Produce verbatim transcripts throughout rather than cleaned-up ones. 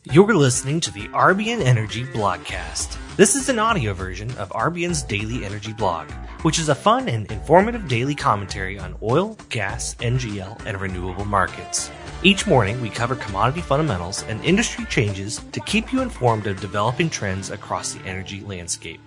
You're listening to the R B N Energy Blogcast. This is an audio version of R B N's Daily Energy Blog, which is a fun and informative daily commentary on oil, gas, N G L, and renewable markets. Each morning, we cover commodity fundamentals and industry changes to keep you informed of developing trends across the energy landscape.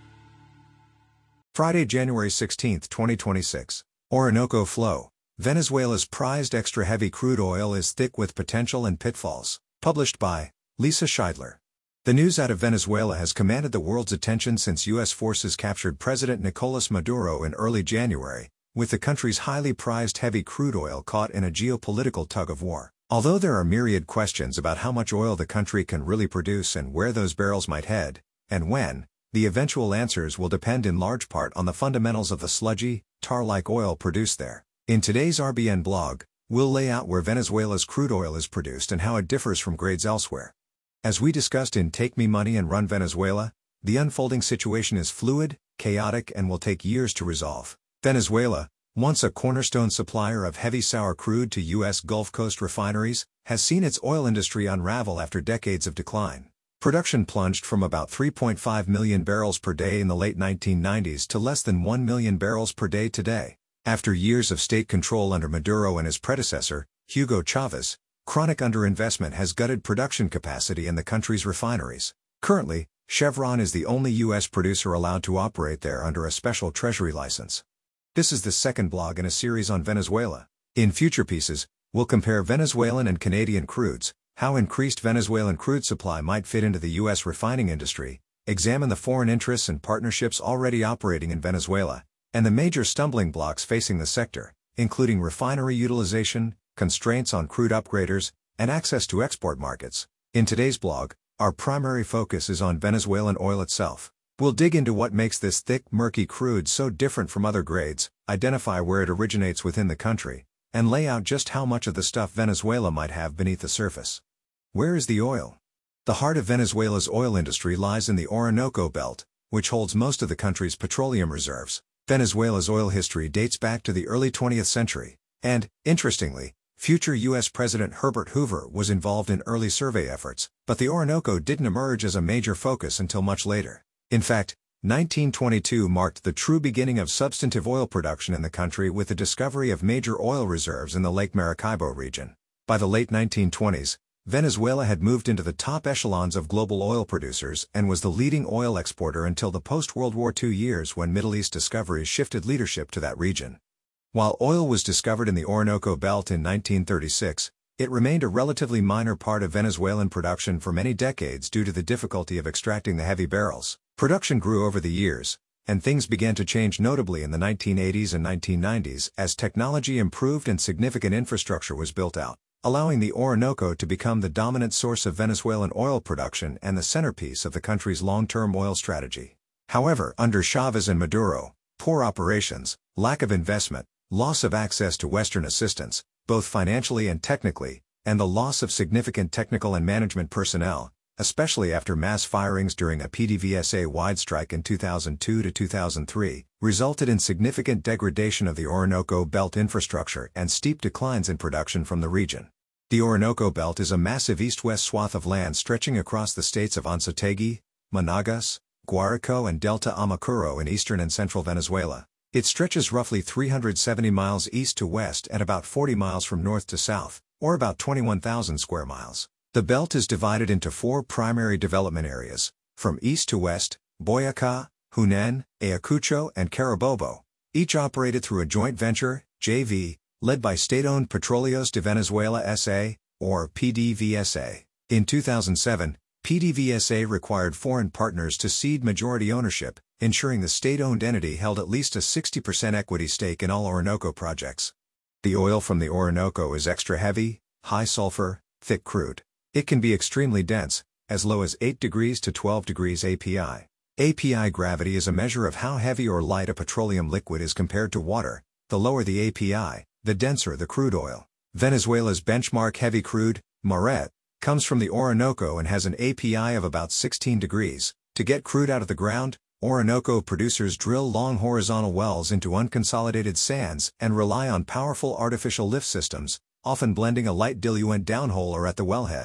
Friday, January sixteenth, twenty twenty-six. Orinoco Flow. Venezuela's prized extra-heavy crude oil is thick with potential and pitfalls. Published by Lisa Scheidler. The news out of Venezuela has commanded the world's attention since U S forces captured President Nicolas Maduro in early January, with the country's highly prized heavy crude oil caught in a geopolitical tug-of-war. Although there are myriad questions about how much oil the country can really produce and where those barrels might head, and when, the eventual answers will depend in large part on the fundamentals of the sludgy, tar-like oil produced there. In today's R B N blog, we'll lay out where Venezuela's crude oil is produced and how it differs from grades elsewhere. As we discussed in Take Me Money and Run Venezuela, the unfolding situation is fluid, chaotic, and will take years to resolve. Venezuela, once a cornerstone supplier of heavy sour crude to U S Gulf Coast refineries, has seen its oil industry unravel after decades of decline. Production plunged from about three point five million barrels per day in the late nineteen nineties to less than one million barrels per day today. After years of state control under Maduro and his predecessor, Hugo Chavez, chronic underinvestment has gutted production capacity in the country's refineries. Currently, Chevron is the only U S producer allowed to operate there under a special treasury license. This is the second blog in a series on Venezuela. In future pieces, we'll compare Venezuelan and Canadian crudes, how increased Venezuelan crude supply might fit into the U S refining industry, examine the foreign interests and partnerships already operating in Venezuela, and the major stumbling blocks facing the sector, including refinery utilization, constraints on crude upgraders, and access to export markets. In today's blog, our primary focus is on Venezuelan oil itself. We'll dig into what makes this thick, murky crude so different from other grades, identify where it originates within the country, and lay out just how much of the stuff Venezuela might have beneath the surface. Where is the oil? The heart of Venezuela's oil industry lies in the Orinoco Belt, which holds most of the country's petroleum reserves. Venezuela's oil history dates back to the early twentieth century, and, interestingly, future U S President Herbert Hoover was involved in early survey efforts, but the Orinoco didn't emerge as a major focus until much later. In fact, nineteen twenty-two marked the true beginning of substantive oil production in the country with the discovery of major oil reserves in the Lake Maracaibo region. By the late nineteen twenties, Venezuela had moved into the top echelons of global oil producers and was the leading oil exporter until the post-World War Two years when Middle East discoveries shifted leadership to that region. While oil was discovered in the Orinoco Belt in nineteen thirty-six, it remained a relatively minor part of Venezuelan production for many decades due to the difficulty of extracting the heavy barrels. Production grew over the years, and things began to change notably in the nineteen eighties and nineteen nineties as technology improved and significant infrastructure was built out, allowing the Orinoco to become the dominant source of Venezuelan oil production and the centerpiece of the country's long-term oil strategy. However, under Chavez and Maduro, poor operations, lack of investment, loss of access to Western assistance, both financially and technically, and the loss of significant technical and management personnel, especially after mass firings during a P D V S A-wide strike in two thousand two to two thousand three, resulted in significant degradation of the Orinoco Belt infrastructure and steep declines in production from the region. The Orinoco Belt is a massive east-west swath of land stretching across the states of Anzoátegui, Monagas, Guárico and Delta Amacuro in eastern and central Venezuela. It stretches roughly three hundred seventy miles east to west and about forty miles from north to south, or about twenty-one thousand square miles. The belt is divided into four primary development areas, from east to west: Boyacá, Junín, Ayacucho, and Carabobo, each operated through a joint venture, J V, led by state-owned Petróleos de Venezuela S A, or P D V S A. In two thousand seven, P D V S A required foreign partners to cede majority ownership, ensuring the state-owned entity held at least a sixty percent equity stake in all Orinoco projects. The oil from the Orinoco is extra heavy, high sulfur, thick crude. It can be extremely dense, as low as eight degrees to twelve degrees A P I. A P I gravity is a measure of how heavy or light a petroleum liquid is compared to water. The lower the A P I, the denser the crude oil. Venezuela's benchmark heavy crude, Maret, comes from the Orinoco and has an A P I of about sixteen degrees. To get crude out of the ground, Orinoco producers drill long horizontal wells into unconsolidated sands and rely on powerful artificial lift systems, often blending a light diluent downhole or at the wellhead.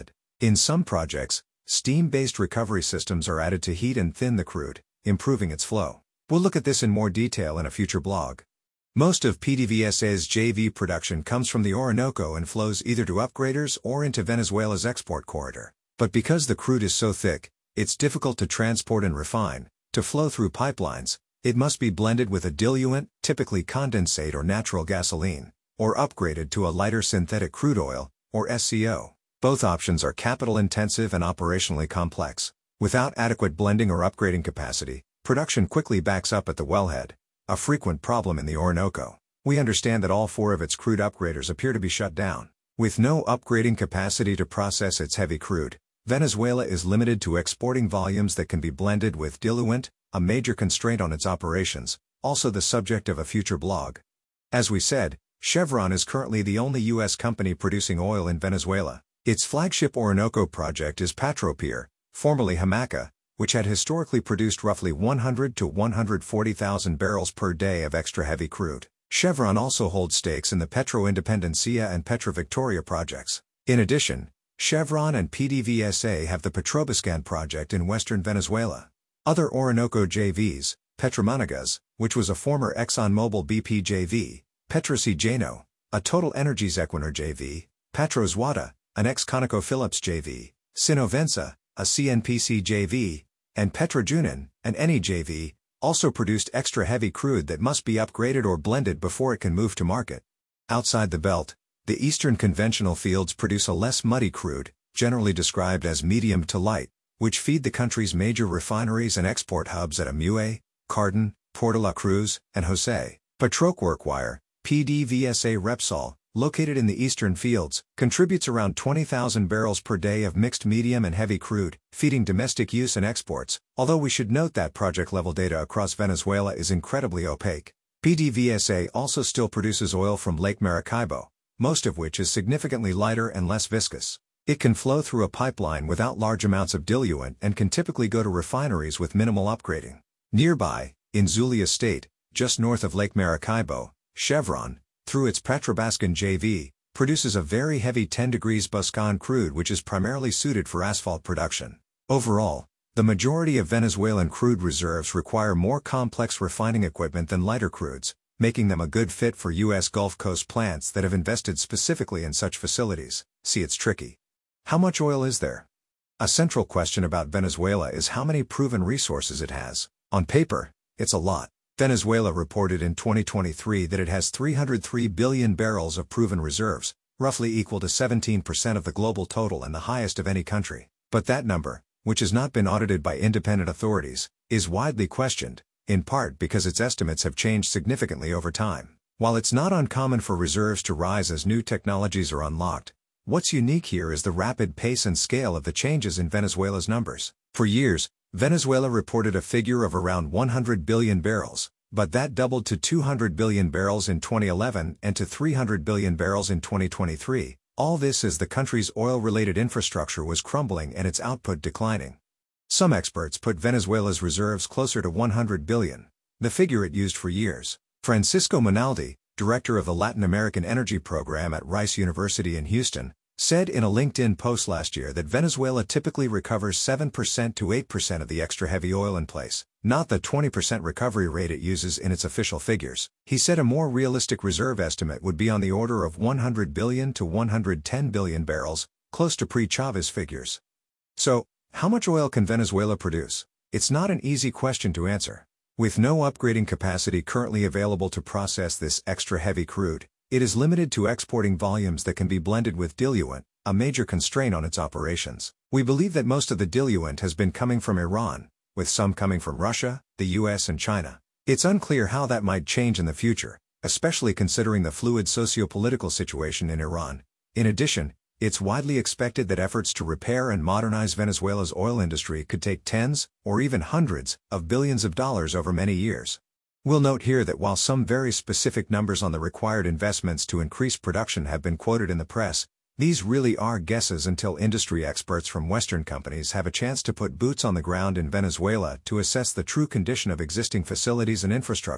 In some projects, steam-based recovery systems are added to heat and thin the crude, improving its flow. We'll look at this in more detail in a future blog. Most of PDVSA's J V production comes from the Orinoco and flows either to upgraders or into Venezuela's export corridor. But because the crude is so thick, it's difficult to transport and refine. To flow through pipelines, it must be blended with a diluent, typically condensate or natural gasoline, or upgraded to a lighter synthetic crude oil, or S C O. Both options are capital-intensive and operationally complex. Without adequate blending or upgrading capacity, production quickly backs up at the wellhead, a frequent problem in the Orinoco. We understand that all four of its crude upgraders appear to be shut down. With no upgrading capacity to process its heavy crude, Venezuela is limited to exporting volumes that can be blended with diluent, a major constraint on its operations, also the subject of a future blog. As we said, Chevron is currently the only U S company producing oil in Venezuela. Its flagship Orinoco project is Petropier, formerly Hamaca, which had historically produced roughly one hundred to one hundred forty thousand barrels per day of extra heavy crude. Chevron also holds stakes in the Petro Independencia and Petro Victoria projects. In addition, Chevron and PDVSA have the Petrobiscan project in western Venezuela. Other Orinoco J Vs, Petromonagas, which was a former ExxonMobil B P J V, Petrocigeno, a Total Energies Equinor J V, Petroswata, an ex-ConocoPhillips J V, Sinovensa, a C N P C J V, and Petrojunin, an Eni J V, also produced extra heavy crude that must be upgraded or blended before it can move to market. Outside the belt, the eastern conventional fields produce a less muddy crude, generally described as medium to light, which feed the country's major refineries and export hubs at Amue, Cardon, Puerto La Cruz, and Jose. Petroquarquire, PDVSA Repsol, located in the eastern fields, contributes around twenty thousand barrels per day of mixed medium and heavy crude, feeding domestic use and exports, although we should note that project-level data across Venezuela is incredibly opaque. PDVSA also still produces oil from Lake Maracaibo, most of which is significantly lighter and less viscous. It can flow through a pipeline without large amounts of diluent and can typically go to refineries with minimal upgrading. Nearby, in Zulia State, just north of Lake Maracaibo, Chevron, through its Petrobascan J V, produces a very heavy ten degrees Buscan crude which is primarily suited for asphalt production. Overall, the majority of Venezuelan crude reserves require more complex refining equipment than lighter crudes, making them a good fit for U S Gulf Coast plants that have invested specifically in such facilities. See, it's tricky. How much oil is there? A central question about Venezuela is how many proven resources it has. On paper, it's a lot. Venezuela reported in twenty twenty-three that it has three hundred three billion barrels of proven reserves, roughly equal to seventeen percent of the global total and the highest of any country. But that number, which has not been audited by independent authorities, is widely questioned, in part because its estimates have changed significantly over time. While it's not uncommon for reserves to rise as new technologies are unlocked, what's unique here is the rapid pace and scale of the changes in Venezuela's numbers. For years, Venezuela reported a figure of around one hundred billion barrels, but that doubled to two hundred billion barrels in twenty eleven and to three hundred billion barrels in twenty twenty-three. All this as the country's oil-related infrastructure was crumbling and its output declining. Some experts put Venezuela's reserves closer to one hundred billion, the figure it used for years. Francisco Monaldi, director of the Latin American Energy Program at Rice University in Houston, said in a LinkedIn post last year that Venezuela typically recovers seven percent to eight percent of the extra heavy oil in place, not the twenty percent recovery rate it uses in its official figures. He said a more realistic reserve estimate would be on the order of one hundred billion to one hundred ten billion barrels, close to pre-Chavez figures. So, how much oil can Venezuela produce? It's not an easy question to answer. With no upgrading capacity currently available to process this extra heavy crude, it is limited to exporting volumes that can be blended with diluent, a major constraint on its operations. We believe that most of the diluent has been coming from Iran, with some coming from Russia, the U S and China. It's unclear how that might change in the future, especially considering the fluid socio-political situation in Iran. In addition, it's widely expected that efforts to repair and modernize Venezuela's oil industry could take tens, or even hundreds, of billions of dollars over many years. We'll note here that while some very specific numbers on the required investments to increase production have been quoted in the press, these really are guesses until industry experts from Western companies have a chance to put boots on the ground in Venezuela to assess the true condition of existing facilities and infrastructure.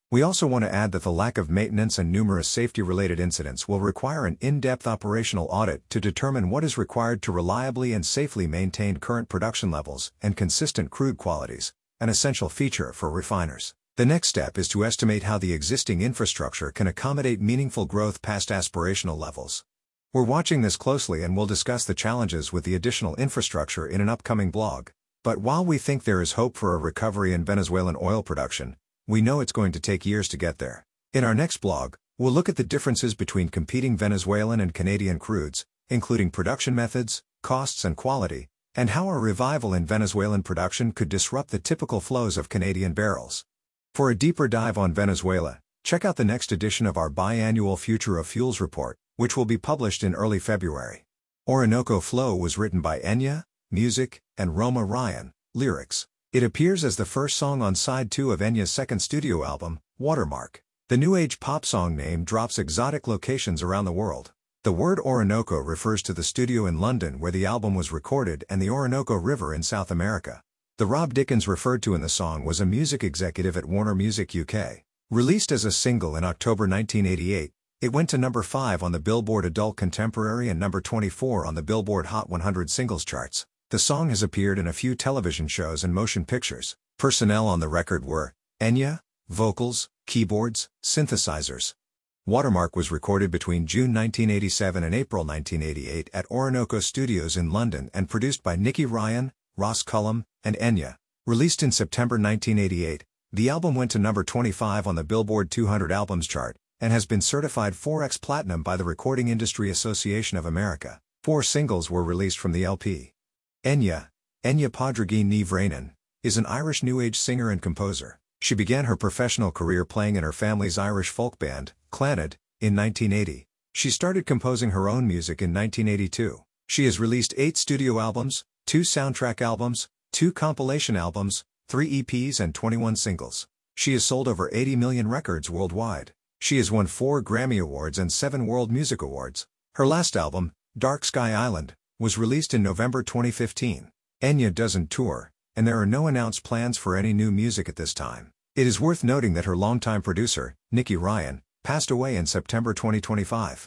We also want to add that the lack of maintenance and numerous safety-related incidents will require an in-depth operational audit to determine what is required to reliably and safely maintain current production levels and consistent crude qualities, an essential feature for refiners. The next step is to estimate how the existing infrastructure can accommodate meaningful growth past aspirational levels. We're watching this closely and will discuss the challenges with the additional infrastructure in an upcoming blog. But while we think there is hope for a recovery in Venezuelan oil production, we know it's going to take years to get there. In our next blog, we'll look at the differences between competing Venezuelan and Canadian crudes, including production methods, costs and quality, and how a revival in Venezuelan production could disrupt the typical flows of Canadian barrels. For a deeper dive on Venezuela, check out the next edition of our biannual Future of Fuels report, which will be published in early February. Orinoco Flow was written by Enya, music, and Roma Ryan, lyrics. It appears as the first song on side two of Enya's second studio album, Watermark. The new age pop song name drops exotic locations around the world. The word Orinoco refers to the studio in London where the album was recorded and the Orinoco River in South America. The Rob Dickens referred to in the song was a music executive at Warner Music U K. Released as a single in October nineteen eighty-eight, it went to number five on the Billboard Adult Contemporary and number twenty-four on the Billboard Hot one hundred singles charts. The song has appeared in a few television shows and motion pictures. Personnel on the record were Enya, vocals, keyboards, synthesizers. Watermark was recorded between June nineteen eighty-seven and April nineteen eighty-eight at Orinoco Studios in London and produced by Nicky Ryan, Ross Cullum, and Enya. Released in September nineteen eighty-eight, the album went to number twenty-five on the Billboard two hundred albums chart and has been certified four X Platinum by the Recording Industry Association of America. Four singles were released from the L P. Enya, Enya Pádraig Ní Bhraonáin, is an Irish New Age singer and composer. She began her professional career playing in her family's Irish folk band, Clannad, in nineteen eighty. She started composing her own music in nineteen eighty-two. She has released eight studio albums, two soundtrack albums, two compilation albums, three E Ps and twenty-one singles. She has sold over eighty million records worldwide. She has won four Grammy Awards and seven World Music Awards. Her last album, Dark Sky Island, was released in November twenty fifteen. Enya doesn't tour, and there are no announced plans for any new music at this time. It is worth noting that her longtime producer, Nicky Ryan, passed away in September twenty twenty-five.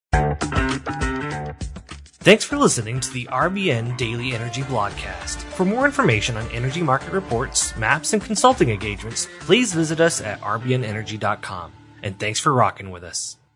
Thanks for listening to the R B N Daily Energy Blogcast. For more information on energy market reports, maps, and consulting engagements, please visit us at r b n energy dot com. And thanks for rocking with us.